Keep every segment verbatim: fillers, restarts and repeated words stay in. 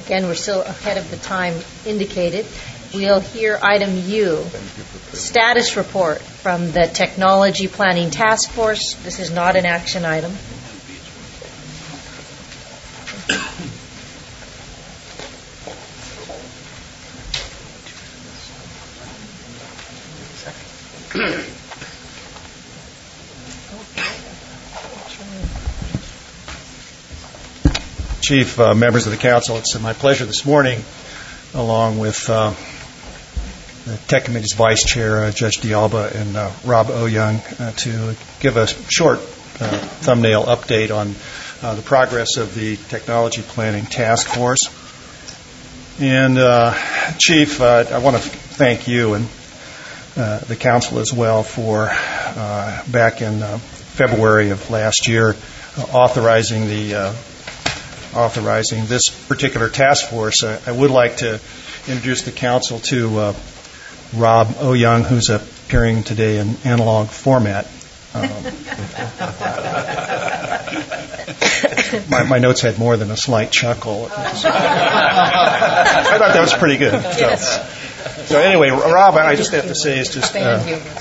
Again, we're still ahead of the time indicated. We'll hear item U, status report from the Technology Planning Task Force. This is not an action item. Chief, uh, members of the council, it's my pleasure this morning, along with uh, the Tech Committee's Vice Chair, uh, Judge D'Alba, and uh, Rob Oyoung, uh, to give a short uh, thumbnail update on uh, the progress of the Technology Planning Task Force. And, uh, Chief, uh, I want to thank you and uh, the council as well for, uh, back in uh, February of last year, uh, authorizing the uh, authorizing this particular task force. Uh, I would like to introduce the council to uh, Rob Oyoung, who's appearing today in analog format. Um, my, my notes had more than a slight chuckle. I thought that was pretty good. So, Yes. so anyway, Rob, I just have to say, is just uh,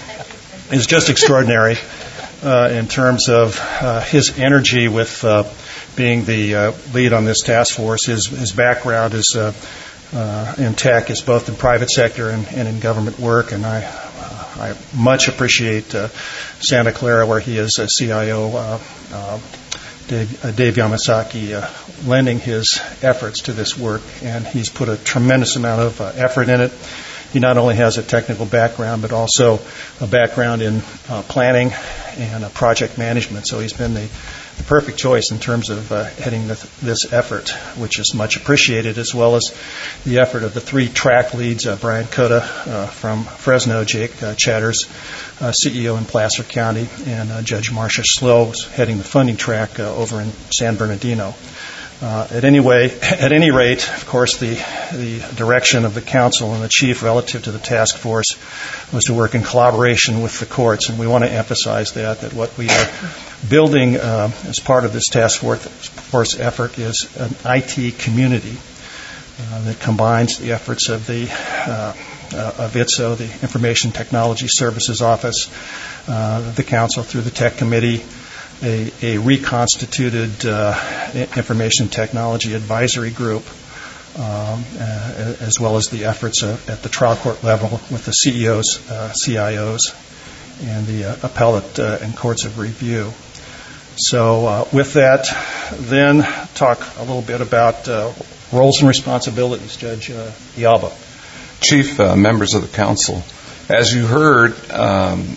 is just extraordinary uh, in terms of uh, his energy with uh, being the uh, lead on this task force. His, his background is uh, uh, in tech, is both in private sector and, and in government work, and I uh, I much appreciate uh, Santa Clara, where he is a C I O, uh, uh, Dave, uh, Dave Yamasaki, uh, lending his efforts to this work, and he's put a tremendous amount of uh, effort in it. He not only has a technical background, but also a background in uh, planning and uh, project management, so he's been the the perfect choice in terms of uh, heading the, this effort, which is much appreciated, as well as the effort of the three track leads, uh, Brian Cota uh, from Fresno, Jake uh, Chatters, uh, C E O in Placer County, and uh, Judge Marcia Slow heading the funding track uh, over in San Bernardino. Uh, at any way, at any rate, of course, the the direction of the council and the chief relative to the task force was to work in collaboration with the courts, and we want to emphasize that that what we are building uh, as part of this task force effort is an I T community uh, that combines the efforts of the uh, uh, of I T S O, the Information Technology Services Office, uh, the council through the Tech Committee, A, a reconstituted uh, Information Technology Advisory Group, um, uh, as well as the efforts uh, at the trial court level with the C E Os, uh, C I Os, and the uh, appellate uh, and courts of review. So uh, with that, then talk a little bit about uh, roles and responsibilities. Judge uh, D'Alba. Chief, uh, members of the council, as you heard, um,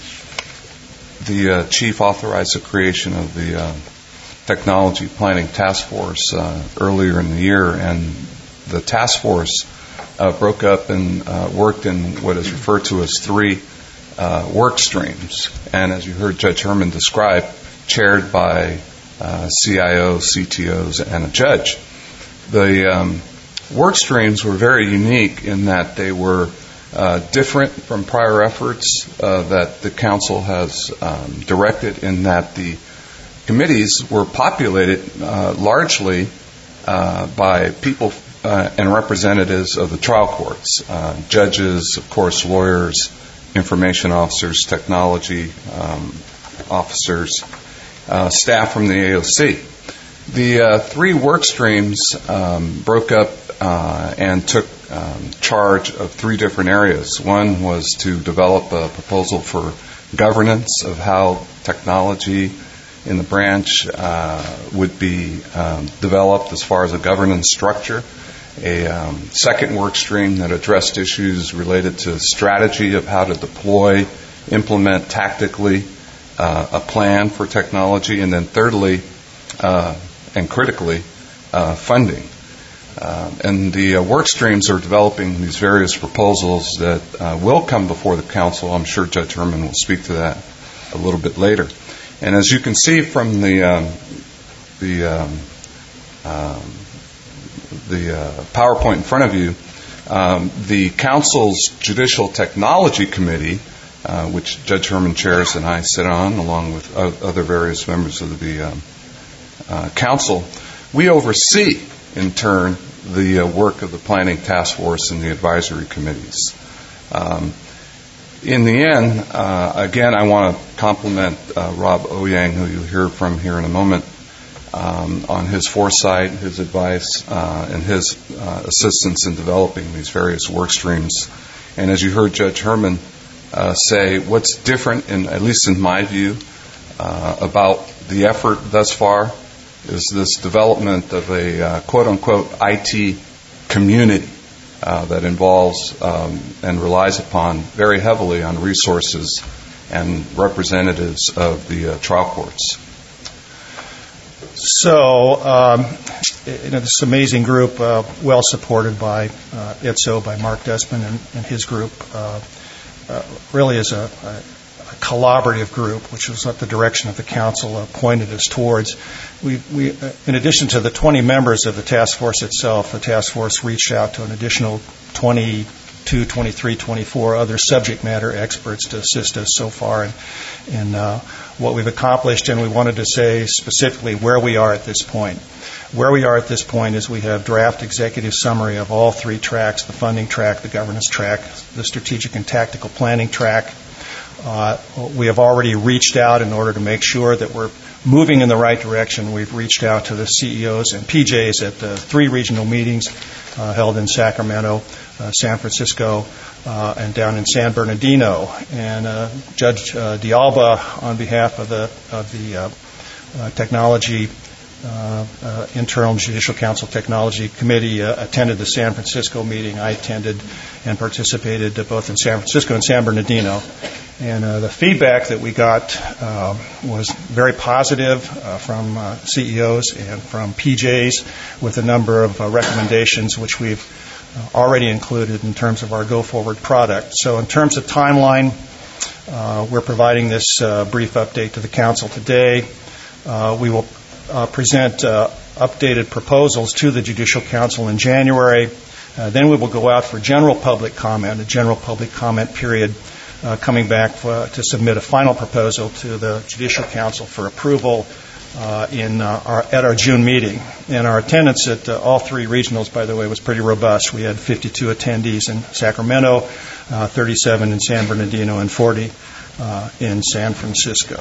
the uh, chief authorized the creation of the uh, Technology Planning Task Force uh, earlier in the year, and the task force uh, broke up and uh, worked in what is referred to as three uh, work streams. And as you heard Judge Herman describe, chaired by uh, C I Os, C T Os, and a judge. The um, work streams were very unique in that they were Uh, different from prior efforts uh, that the council has um, directed, in that the committees were populated uh, largely uh, by people uh, and representatives of the trial courts, uh, judges, of course, lawyers, information officers, technology um, officers, uh, staff from the A O C. The uh, three work streams um, broke up uh, and took um, charge of three different areas. One was to develop a proposal for governance of how technology in the branch uh, would be um, developed as far as a governance structure. A um, second work stream that addressed issues related to strategy of how to deploy, implement tactically uh, a plan for technology, and then thirdly, uh, and critically, uh, funding. Uh, and the uh, work streams are developing these various proposals that uh, will come before the council. I'm sure Judge Herman will speak to that a little bit later. And as you can see from the um, the um, um, the uh, PowerPoint in front of you, um, the council's Judicial Technology Committee, uh, which Judge Herman chairs and I sit on, along with other various members of the um, uh, council, we oversee in turn the uh, work of the planning task force and the advisory committees. Um, in the end, uh, again, I want to compliment uh, Rob Oyang, who you'll hear from here in a moment, um, on his foresight, his advice, uh, and his uh, assistance in developing these various work streams. And as you heard Judge Herman uh, say, what's different, in, at least in my view, uh, about the effort thus far is this development of a uh, quote-unquote I T community uh, that involves um, and relies upon very heavily on resources and representatives of the uh, trial courts. So, um, you know, this amazing group, uh, well supported by uh, I T S O, by Mark Dustman and, and his group, uh, uh, really is a, a collaborative group, which was what the direction of the council uh, pointed us towards. We, we, uh, in addition to the twenty members of the task force itself, the task force reached out to an additional twenty-two, twenty-three, twenty-four other subject matter experts to assist us so far in, in uh, what we've accomplished, and we wanted to say specifically where we are at this point. Where we are at this point is we have draft executive summary of all three tracks, the funding track, the governance track, the strategic and tactical planning track. Uh, we have already reached out in order to make sure that we're moving in the right direction. We've reached out to the C E Os and P Js at the three regional meetings uh, held in Sacramento, uh, San Francisco, uh, and down in San Bernardino. And uh, Judge uh, D'Alba, on behalf of the of the uh, uh, technology uh, uh, internal Judicial Council Technology Committee, uh, attended the San Francisco meeting. I attended and participated uh, both in San Francisco and San Bernardino. And uh, the feedback that we got uh, was very positive uh, from uh, C E Os and from P Js, with a number of uh, recommendations which we've uh, already included in terms of our go-forward product. So in terms of timeline, uh, we're providing this uh, brief update to the council today. Uh, we will uh, present uh, updated proposals to the Judicial Council in January. Uh, then we will go out for general public comment, a general public comment period, Uh, coming back for, to submit a final proposal to the Judicial Council for approval uh, in uh, our, at our June meeting. And our attendance at uh, all three regionals, by the way, was pretty robust. We had fifty-two attendees in Sacramento, uh, thirty-seven in San Bernardino, and forty uh, in San Francisco.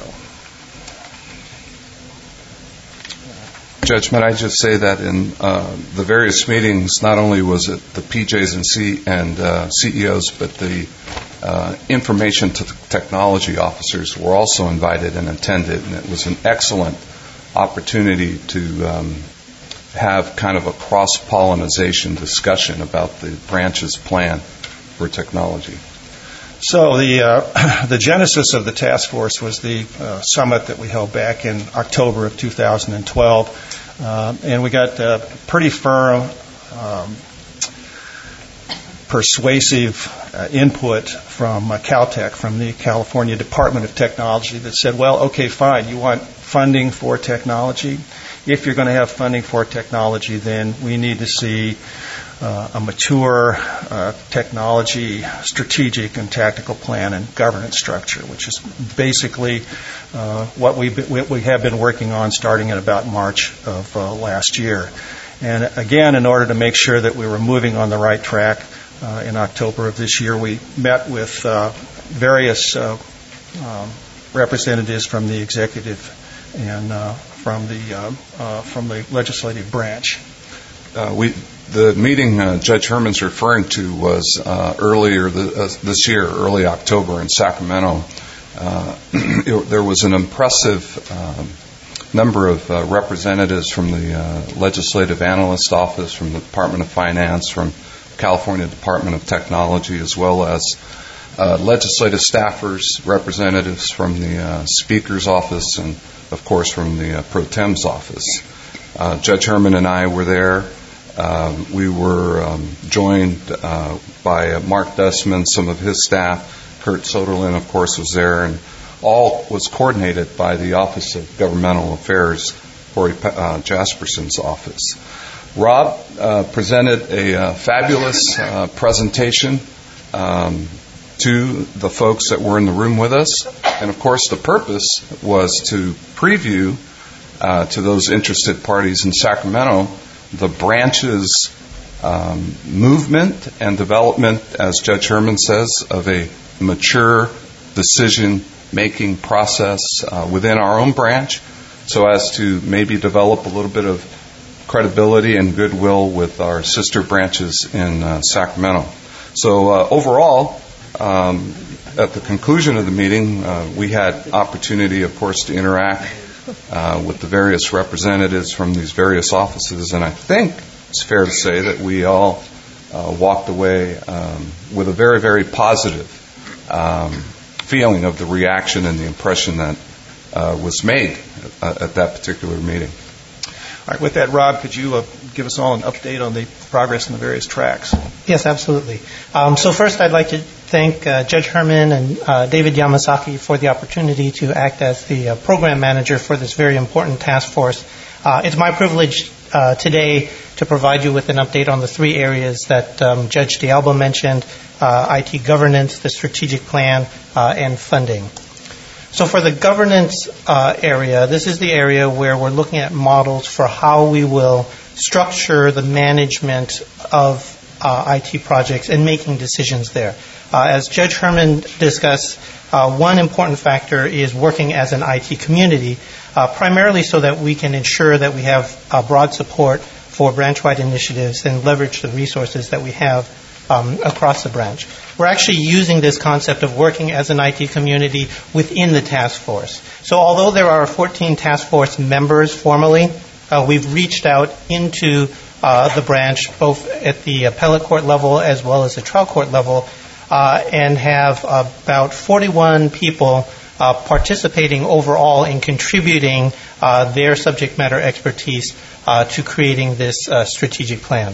Judge, might I just say that in uh, the various meetings, not only was it the P Js and, C- and uh, C E Os, but the uh, information to the technology officers were also invited and attended, and it was an excellent opportunity to um, have kind of a cross-pollination discussion about the branch's plan for technology. So the uh, the genesis of the task force was the uh, summit that we held back in October of two thousand twelve, uh, and we got uh, pretty firm, um, persuasive uh, input from uh, Caltech, from the California Department of Technology, that said, well, okay, fine, you want funding for technology? If you're going to have funding for technology, then we need to see Uh, a mature uh, technology, strategic and tactical plan and governance structure, which is basically uh, what we what we have been working on starting in about March of uh, last year. And again, in order to make sure that we were moving on the right track, uh, in October of this year, we met with uh, various uh, um, representatives from the executive and uh, from the uh, uh, from the legislative branch. Uh, we. The meeting uh, Judge Herman's referring to was uh, earlier the, uh, this year, early October in Sacramento. Uh, it, there was an impressive um, number of uh, representatives from the uh, Legislative Analyst Office, from the Department of Finance, from California Department of Technology, as well as uh, legislative staffers, representatives from the uh, Speaker's office, and, of course, from the uh, Pro Tem's office. Uh, Judge Herman and I were there. Um, we were um, joined uh, by uh, Mark Dustman, some of his staff. Kurt Soderlin, of course, was there, and all was coordinated by the Office of Governmental Affairs, Corey uh, Jasperson's office. Rob uh, presented a uh, fabulous uh, presentation um, to the folks that were in the room with us, and of course the purpose was to preview uh, to those interested parties in Sacramento the branch's um, movement and development, as Judge Herman says, of a mature decision-making process uh, within our own branch, so as to maybe develop a little bit of credibility and goodwill with our sister branches in uh, Sacramento. So uh, overall, um, at the conclusion of the meeting, uh, we had opportunity, of course, to interact uh, with the various representatives from these various offices, and I think it's fair to say that we all uh, walked away um, with a very, very positive um, feeling of the reaction and the impression that uh, was made at, at that particular meeting. All right, with that, Rob, could you uh, give us all an update on the progress in the various tracks? Yes, absolutely. Um, so first, I'd like to thank uh, Judge Herman and uh, David Yamasaki for the opportunity to act as the uh, program manager for this very important task force. Uh, it's my privilege uh, today to provide you with an update on the three areas that um, Judge D'Alba mentioned, uh, I T governance, the strategic plan, uh, and funding. So for the governance uh, area, this is the area where we're looking at models for how we will structure the management of uh, I T projects and making decisions there. Uh, as Judge Herman discussed, uh, one important factor is working as an I T community, uh, primarily so that we can ensure that we have uh, broad support for branch-wide initiatives and leverage the resources that we have Um, across the branch. We're actually using this concept of working as an I T community within the task force. So although there are fourteen task force members formally, uh, we've reached out into uh, the branch, both at the appellate court level as well as the trial court level, uh, and have about forty-one people uh, participating overall in contributing uh, their subject matter expertise uh, to creating this uh, strategic plan.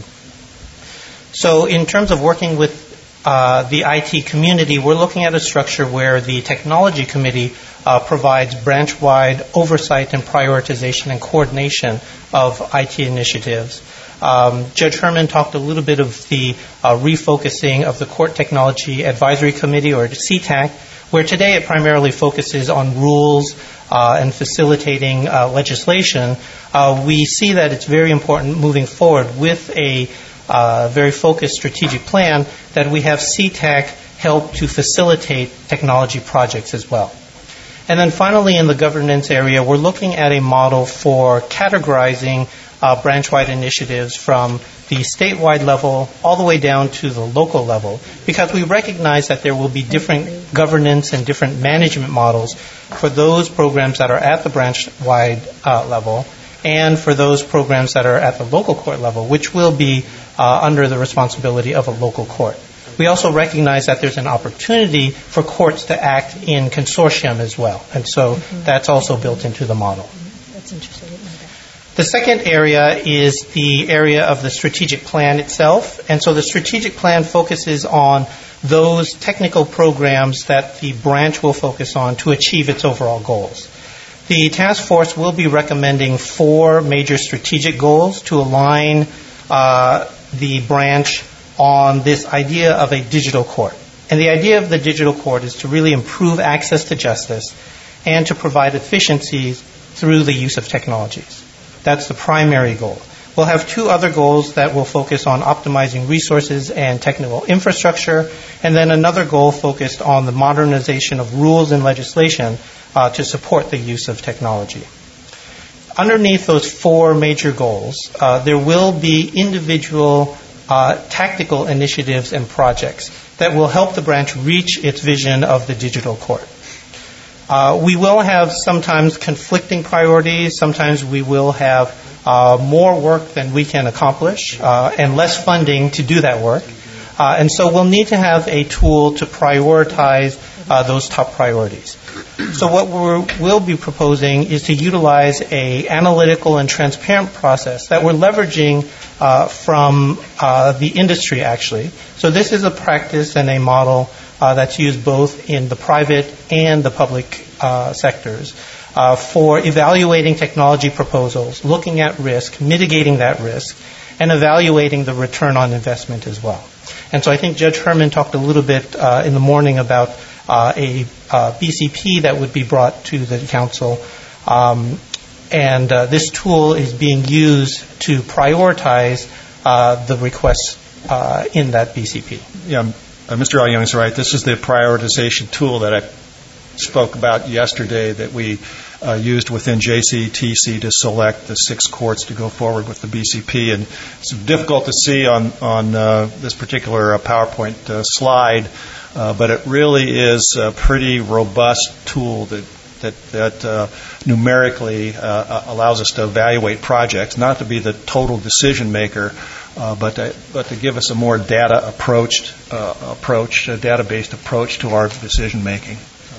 So in terms of working with uh, the I T community, we're looking at a structure where the technology committee uh, provides branch-wide oversight and prioritization and coordination of I T initiatives. Um, Judge Herman talked a little bit of the uh, refocusing of the Court Technology Advisory Committee, or C TAC, where today it primarily focuses on rules uh, and facilitating uh, legislation. Uh, we see that it's very important moving forward with a Uh, very focused strategic plan that we have C TAC help to facilitate technology projects as well. And then finally, in the governance area, we're looking at a model for categorizing uh, branch-wide initiatives from the statewide level all the way down to the local level, because we recognize that there will be different governance and different management models for those programs that are at the branch-wide uh, level and for those programs that are at the local court level, which will be uh, under the responsibility of a local court. We also recognize that there's an opportunity for courts to act in consortium as well, and so mm-hmm. that's also built into the model. Mm-hmm. That's interesting. The second area is the area of the strategic plan itself, and so the strategic plan focuses on those technical programs that the branch will focus on to achieve its overall goals. The task force will be recommending four major strategic goals to align uh, the branch on this idea of a digital court. And the idea of the digital court is to really improve access to justice and to provide efficiencies through the use of technologies. That's the primary goal. We'll have two other goals that will focus on optimizing resources and technical infrastructure, and then another goal focused on the modernization of rules and legislation uh, to support the use of technology. Underneath those four major goals, uh, there will be individual uh, tactical initiatives and projects that will help the branch reach its vision of the digital court. Uh, we will have sometimes conflicting priorities. Sometimes we will have uh, more work than we can accomplish uh, and less funding to do that work. Uh, and so we'll need to have a tool to prioritize uh, those top priorities. So what we will be proposing is to utilize a analytical and transparent process that we're leveraging uh, from uh, the industry, actually. So this is a practice and a model uh, that's used both in the private and the public uh, sectors uh, for evaluating technology proposals, looking at risk, mitigating that risk, and evaluating the return on investment as well. And so I think Judge Herman talked a little bit uh, in the morning about uh, a uh, B C P that would be brought to the council. Um, and uh, this tool is being used to prioritize uh, the requests uh, in that B C P. Yeah, uh, Mister Al Young is right. This is the prioritization tool that I spoke about yesterday that we uh, used within J C T C to select the six courts to go forward with the B C P. And it's difficult to see on, on uh, this particular uh, PowerPoint uh, slide, uh, but it really is a pretty robust tool that that, that uh, numerically uh, allows us to evaluate projects, not to be the total decision maker, Uh, but to, but to give us a more data approached uh, approach, a data-based approach to our decision making.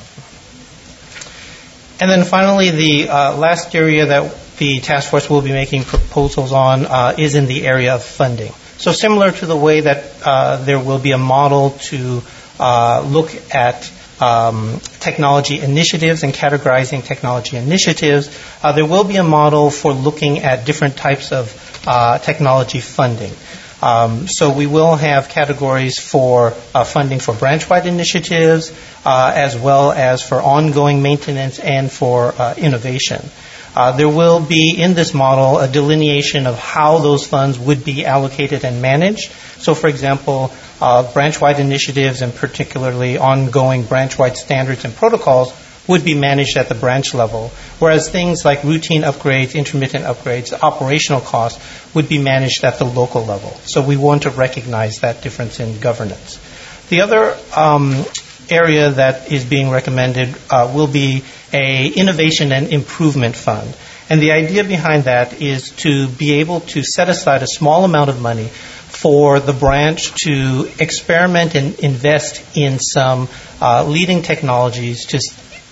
And then finally, the uh, last area that the task force will be making proposals on uh, is in the area of funding. So similar to the way that uh, there will be a model to uh, look at um, technology initiatives and categorizing technology initiatives, uh, there will be a model for looking at different types of Uh, technology funding. Um, so we will have categories for uh, funding for branch-wide initiatives, uh, as well as for ongoing maintenance and for uh, innovation. Uh, there will be in this model a delineation of how those funds would be allocated and managed. So, for example, uh, branch-wide initiatives and particularly ongoing branch-wide standards and protocols would be managed at the branch level, whereas things like routine upgrades, intermittent upgrades, operational costs would be managed at the local level. So we want to recognize that difference in governance. The other um, area that is being recommended uh, will be a innovation and improvement fund. And the idea behind that is to be able to set aside a small amount of money for the branch to experiment and invest in some uh, leading technologies to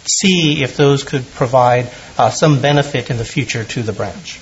see if those could provide uh, some benefit in the future to the branch.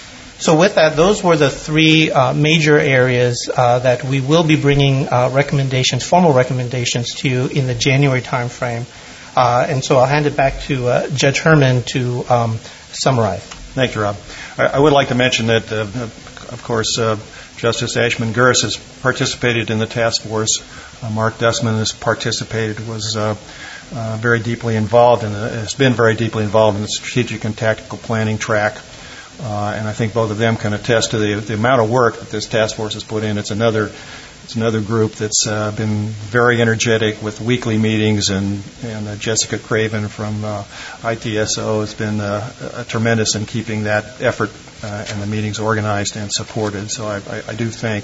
So with that, those were the three uh, major areas uh, that we will be bringing uh, recommendations, formal recommendations to you in the January timeframe. Uh, and so I'll hand it back to uh, Judge Herman to um, summarize. Thank you, Rob. I, I would like to mention that, uh, of course, uh, Justice Ashman Gurris has participated in the task force. Uh, Mark Dustman has participated, was uh, Uh, very deeply involved in the, has been very deeply involved in the strategic and tactical planning track, uh, and I think both of them can attest to the, the amount of work that this task force has put in. It's another, it's another group that's uh, been very energetic with weekly meetings, and, and uh, Jessica Craven from uh, I T S O has been uh, a tremendous in keeping that effort uh, and the meetings organized and supported. So I, I, I do think.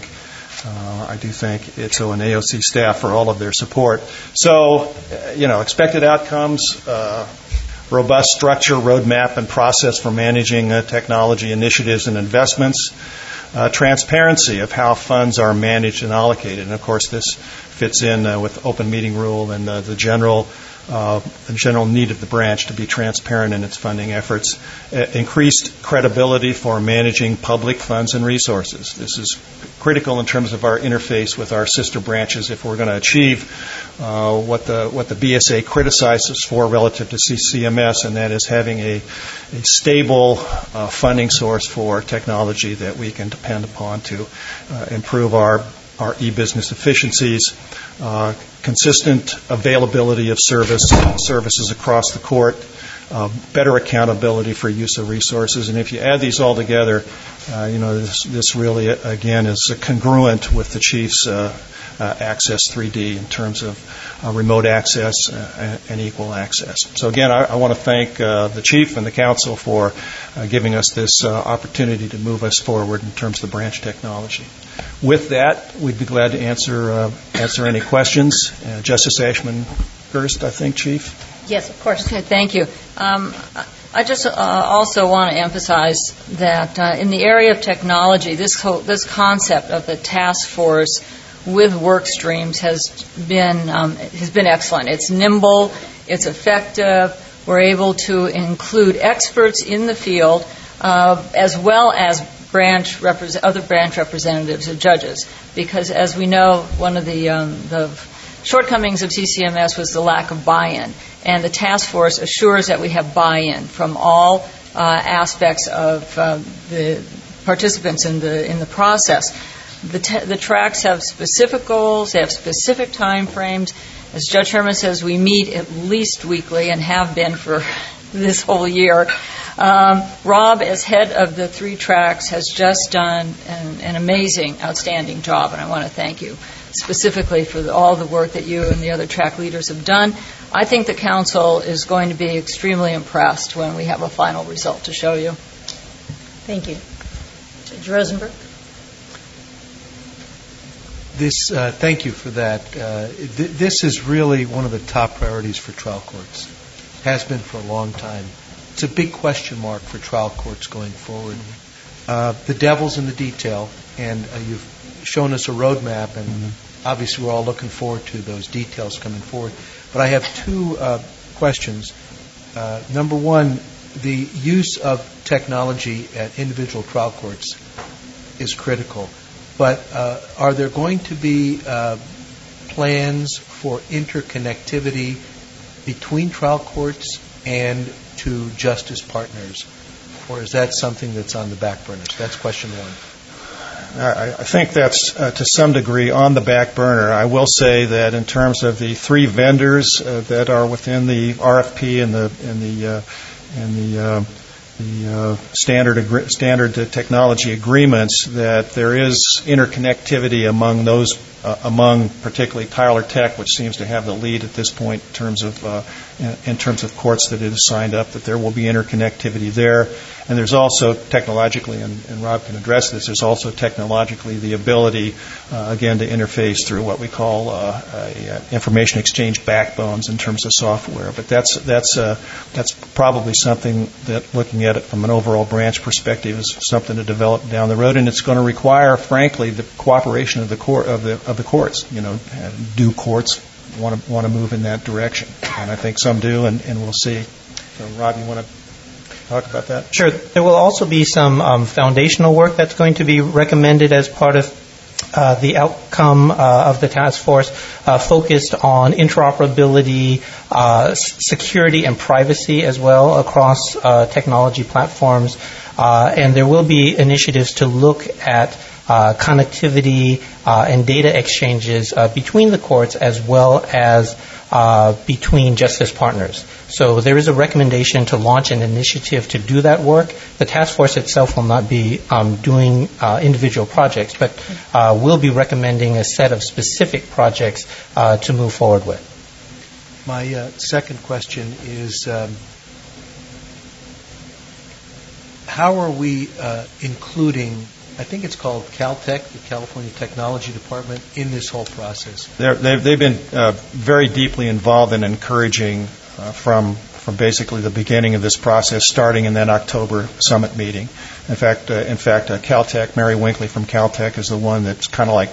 Uh, I do thank I T S O and A O C staff for all of their support. So, uh, you know, expected outcomes, uh, robust structure, roadmap, and process for managing uh, technology initiatives and investments, uh, transparency of how funds are managed and allocated. And, of course, this fits in uh, with open meeting rule and uh, the general Uh, the general need of the branch to be transparent in its funding efforts. Uh, increased credibility for managing public funds and resources. This is critical in terms of our interface with our sister branches if we're going to achieve uh, what the what the B S A criticizes for relative to C C M S, and that is having a, a stable uh, funding source for technology that we can depend upon to uh, improve our our e-business efficiencies, uh, consistent availability of service services across the court, uh, better accountability for use of resources. And if you add these all together, uh, you know, this, this really, again, is congruent with the Chief's uh, uh, Access three D in terms of uh, remote access uh, and equal access. So again, I, I want to thank uh, the Chief and the Council for uh, giving us this uh, opportunity to move us forward in terms of the branch technology. With that, we'd be glad to answer uh, answer any questions. Uh, Justice Ashman first, I think, Chief. Yes, of course. Okay, thank you. Um, I just uh, also want to emphasize that uh, in the area of technology, this whole, this concept of the task force with work streams has been um, has been excellent. It's nimble, it's effective. We're able to include experts in the field uh, as well as branch repre- other branch representatives of judges, because as we know, one of the um, the shortcomings of C C M S was the lack of buy-in, and the task force assures that we have buy-in from all uh, aspects of uh, the participants in the in the process. The, t- the tracks have specific goals, they have specific time frames. As Judge Herman says, we meet at least weekly and have been for this whole year. Um, Rob, as head of the three tracks, has just done an, an amazing, outstanding job, and I want to thank you specifically for the, all the work that you and the other track leaders have done. I think the council is going to be extremely impressed when we have a final result to show you. Thank you. Judge Rosenberg? This, uh, thank you for that. Uh, th- this is really one of the top priorities for trial courts. Has been for a long time. It's a big question mark for trial courts going forward. Uh, the devil's in the detail, and uh, you've shown us a roadmap, and mm-hmm. obviously we're all looking forward to those details coming forward. But I have two uh, questions. Uh, number one, the use of technology at individual trial courts is critical. But uh, are there going to be uh, plans for interconnectivity between trial courts and to justice partners? Or is that something that's on the back burner? So that's question one. I, I think that's uh, to some degree on the back burner. I will say that in terms of the three vendors uh, that are within the R F P and the and the uh, and the uh, the uh, standard agri- standard technology agreements, that there is interconnectivity among those, uh, among particularly Tyler Tech, which seems to have the lead at this point in terms of uh, in, in terms of courts that it has signed up, that there will be interconnectivity there. And there's also technologically, and, and Rob can address this, there's also technologically the ability, uh, again, to interface through what we call uh, a, uh, information exchange backbones in terms of software. But that's that's uh, that's probably something that, looking at it from an overall branch perspective, is something to develop down the road, and it's going to require, frankly, the cooperation of the court of the of the courts. You know, do courts want to want to move in that direction? And I think some do, and, and we'll see. So, Rob, you want to talk about that? Sure. There will also be some um, foundational work that's going to be recommended as part of uh, the outcome uh, of the task force, uh, focused on interoperability, uh, s- security, and privacy as well across uh, technology platforms. Uh, and there will be initiatives to look at uh, connectivity uh, and data exchanges uh, between the courts as well as uh, between justice partners. So there is a recommendation to launch an initiative to do that work. The task force itself will not be um, doing uh, individual projects, but uh, will be recommending a set of specific projects uh, to move forward with. My uh, second question is, um, how are we uh, including, I think it's called Caltech, the California Technology Department, in this whole process? They're, they've, they've been uh, very deeply involved in encouraging Uh, from from basically the beginning of this process, starting in that October summit meeting. In fact, uh, in fact, uh, Caltech, Mary Winkley from Caltech is the one that's kind of like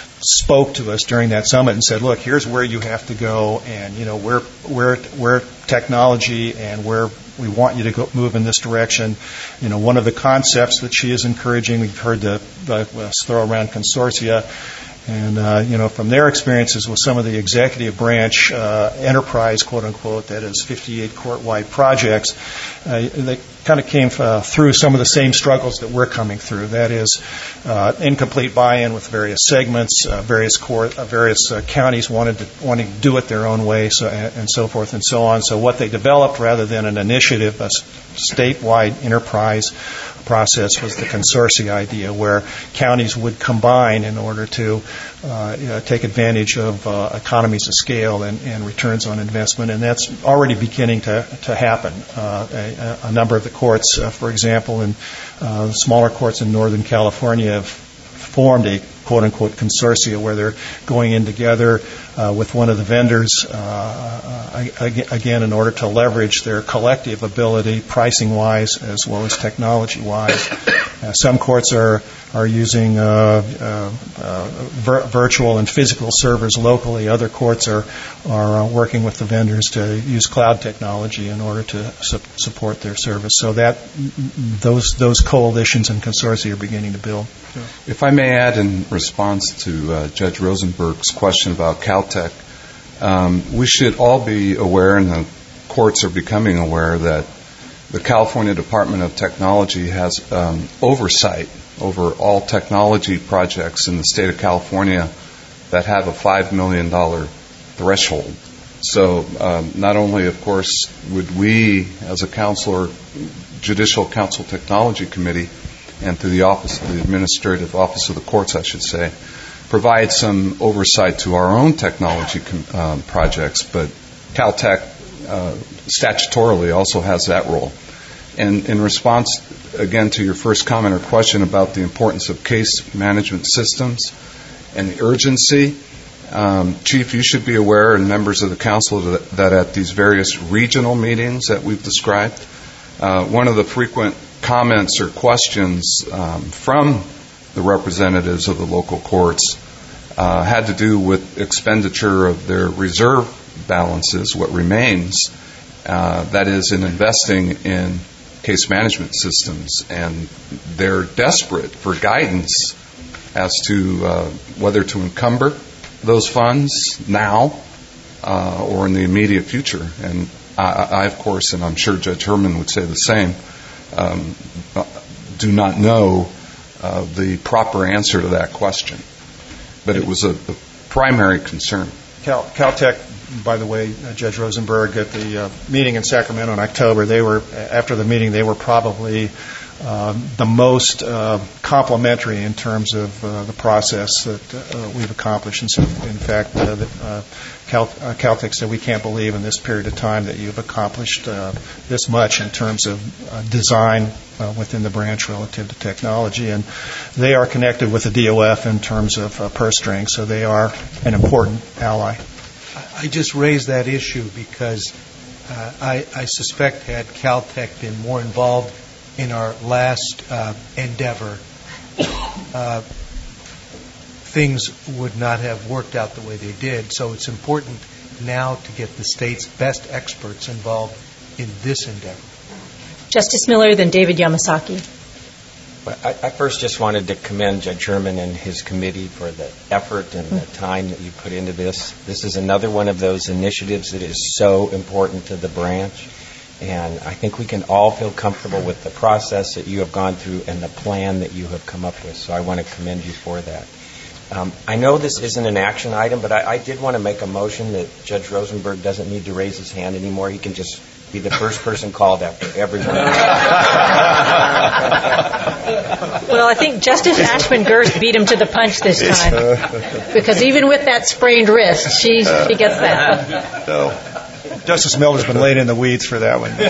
spoke to us during that summit and said, "Look, here's where you have to go, and you know we're we're we're technology, and we're we want you to go move in this direction." You know, one of the concepts that she is encouraging, we've heard the, the uh, throw around consortia. And, uh, you know, from their experiences with some of the executive branch uh, enterprise, quote unquote, that is fifty-eight court-wide projects, uh, they kind of came uh, through some of the same struggles that we're coming through. That is, uh, incomplete buy-in with various segments, uh, various court, uh, various uh, counties wanted to wanting to do it their own way, so and, and so forth and so on. So what they developed, rather than an initiative, a statewide enterprise process, was the consortia idea, where counties would combine in order to uh, you know, take advantage of uh, economies of scale and, and returns on investment, and that's already beginning to, to happen. Uh, a, a number of the courts, uh, for example, in uh, the smaller courts in Northern California, have formed a quote-unquote consortia where they're going in together uh, with one of the vendors, uh, again, in order to leverage their collective ability, pricing-wise as well as technology-wise. Uh, some courts are are using uh, uh, uh, vir- virtual and physical servers locally. Other courts are are uh, working with the vendors to use cloud technology in order to su- support their service. So that those those coalitions and consortia are beginning to build. If I may add, in response to uh, Judge Rosenberg's question about Caltech, um, we should all be aware, and the courts are becoming aware, that the California Department of Technology has um, oversight over all technology projects in the state of California that have a five million dollars threshold. So um, not only, of course, would we as a counselor Judicial Council Technology Committee and through the office, the Administrative Office of the Courts, I should say, provide some oversight to our own technology com- um, projects, but Caltech uh, statutorily also has that role. And in response, again, to your first comment or question about the importance of case management systems and the urgency, um, Chief, you should be aware, and members of the council, that, that at these various regional meetings that we've described, uh, one of the frequent comments or questions um, from the representatives of the local courts uh, had to do with expenditure of their reserve balances, what remains, uh, that is, in investing in case management systems. And they're desperate for guidance as to uh, whether to encumber those funds now uh, or in the immediate future. And I, I, of course, and I'm sure Judge Herman would say the same, um, do not know uh, the proper answer to that question. But it was a, a primary concern. Cal, Caltech, by the way, uh, Judge Rosenberg, at the uh, meeting in Sacramento in October, they were, after the meeting, they were probably uh, the most uh, complimentary in terms of uh, the process that uh, we've accomplished. And so, in fact, uh, the, uh, Cal, uh, Caltech said, we can't believe in this period of time that you've accomplished uh, this much in terms of uh, design uh, within the branch relative to technology. And they are connected with the D O F in terms of uh, purse strings, so they are an important ally. I just raised that issue because uh, I, I suspect had Caltech been more involved in our last uh, endeavor, uh, things would not have worked out the way they did. So it's important now to get the state's best experts involved in this endeavor. Justice Miller, then David Yamasaki. Well, I, I first just wanted to commend Judge Herman and his committee for the effort and the time that you put into this. This is another one of those initiatives that is so important to the branch, and I think we can all feel comfortable with the process that you have gone through and the plan that you have come up with, so I want to commend you for that. Um, I know this isn't an action item, but I, I did want to make a motion that Judge Rosenberg doesn't need to raise his hand anymore. He can just be the first person called after everyone. Well, I think Justice Ashman Gerst beat him to the punch this time, because even with that sprained wrist, she she gets that. No. Justice Miller's been laid in the weeds for that one.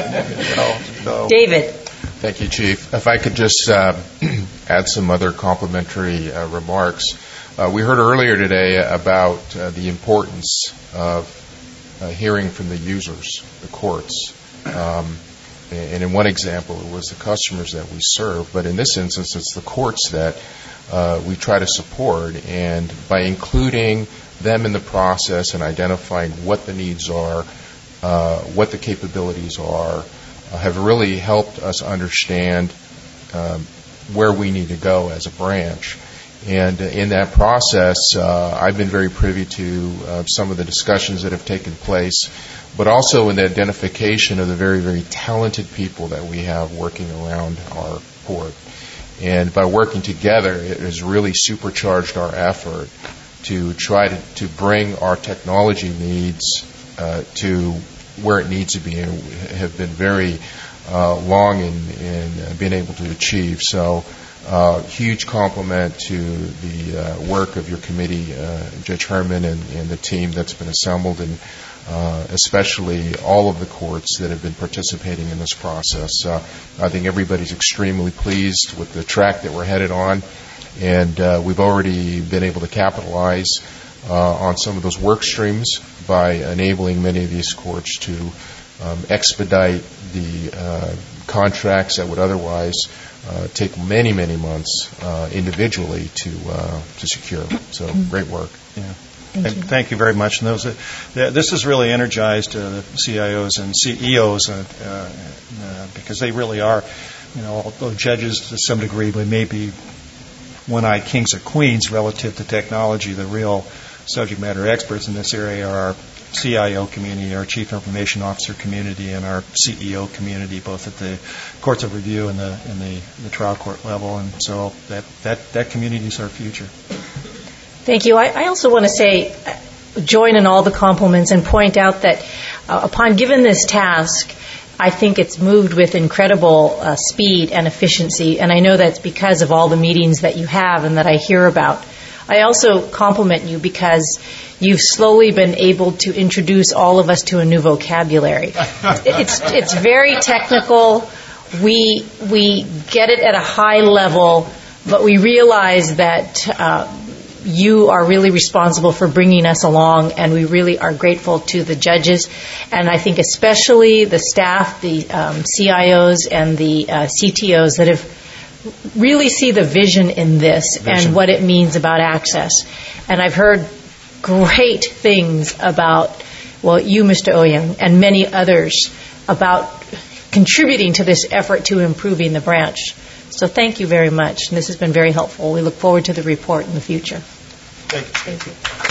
No, no. David. Thank you, Chief. If I could just uh, add some other complimentary uh, remarks. Uh, we heard earlier today about uh, the importance of uh, hearing from the users, the courts. Um, and in one example, it was the customers that we serve. But in this instance, it's the courts that uh, we try to support. And by including them in the process and identifying what the needs are, uh, what the capabilities are, uh, have really helped us understand um, where we need to go as a branch. And uh, in that process, uh, I've been very privy to uh, some of the discussions that have taken place, but also in the identification of the very, very talented people that we have working around our court. And by working together, it has really supercharged our effort to try to, to bring our technology needs uh, to where it needs to be, and have been very uh, long in, in uh, being able to achieve. So, uh, huge compliment to the uh, work of your committee, uh, Judge Herman, and, and the team that's been assembled, and uh, especially all of the courts that have been participating in this process. Uh, I think everybody's extremely pleased with the track that we're headed on, and uh, we've already been able to capitalize uh, on some of those work streams by enabling many of these courts to um, expedite the uh, contracts that would otherwise uh, take many, many months uh, individually to uh, to secure. So great work. Yeah. Thank you. Thank you very much. And those, uh, this has really energized uh, the C I Os and C E Os uh, uh, because they really are, you know, although judges to some degree may be one-eyed kings or queens relative to technology, the real subject matter experts in this area are our C I O community, our Chief Information Officer community, and our C E O community, both at the courts of review and the and the, the trial court level. And so that, that, that community is our future. Thank you. I, I also want to say, join in all the compliments and point out that uh, upon given this task, I think it's moved with incredible uh, speed and efficiency, and I know that's because of all the meetings that you have and that I hear about. I also compliment you because you've slowly been able to introduce all of us to a new vocabulary. It's it's very technical. We we get it at a high level, but we realize that uh, you are really responsible for bringing us along, and we really are grateful to the judges, and I think especially the staff, the um, C I Os, and the uh, C T Os that have really see the vision in this vision. And what it means about access. And I've heard great things about, well, you, Mister Ouyang, and many others about contributing to this effort to improving the branch. So thank you very much. And this has been very helpful. We look forward to the report in the future. Thank you. Thank you.